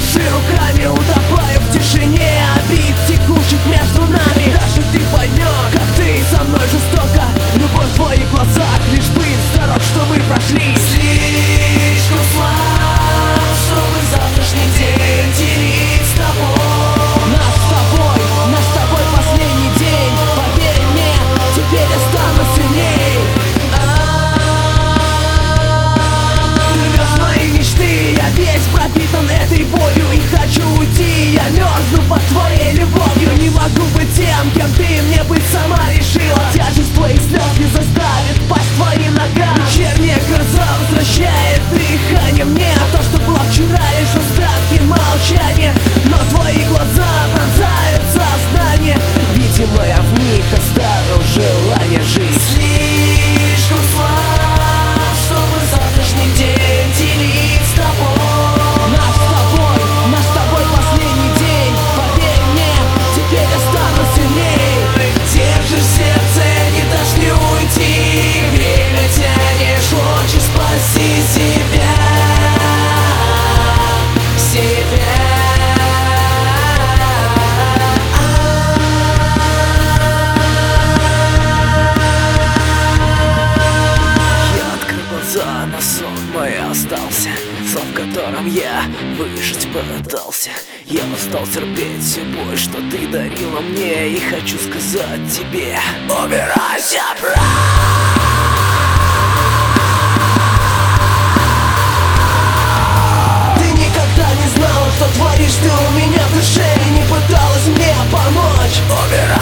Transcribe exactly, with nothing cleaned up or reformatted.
Маши руками, утопаю в тишине обид, текущих между нами. Даже ты поймешь, как ты со мной жестоко. Любовь в твоих глазах, лишь быть здоров, что мы прошли. Слишком слаб, чтобы завтрашний день делить с тобой. Наш с тобой, наш с тобой последний день. Поверь мне, теперь я стану сильней. Живешь мои мечты, я весь пропитан этой болью и хочу уйти. Я мерзну под твоей любовью, не могу быть тем, кем ты мне быть сама решила. Тяжесть твоих слез не заставит пасть твоим ногам. Вечерняя гроза возвращает дыхание мне. То, что было вчера, лишь остатки молчания, но твои глаза пронзают сознание. Видимо, я в них оставил желание жить. Слишком слаб, чтобы завтрашний день делить с тобой. Наш с тобой, наш с тобой последний день. Поверь мне, теперь я стану сильней. Держишь сердце, не дашь не уйти. Время тянешь, хочешь спасти себя. Себя. Я открыл глаза, на сон мой остался, сон, в котором я выжить пытался. Я устал терпеть всю боль, что ты дарила мне, и хочу сказать тебе: убирайся прочь! Ты никогда не знала, что творишь ты у меня в душе, и не пыталась мне помочь. Убирайся!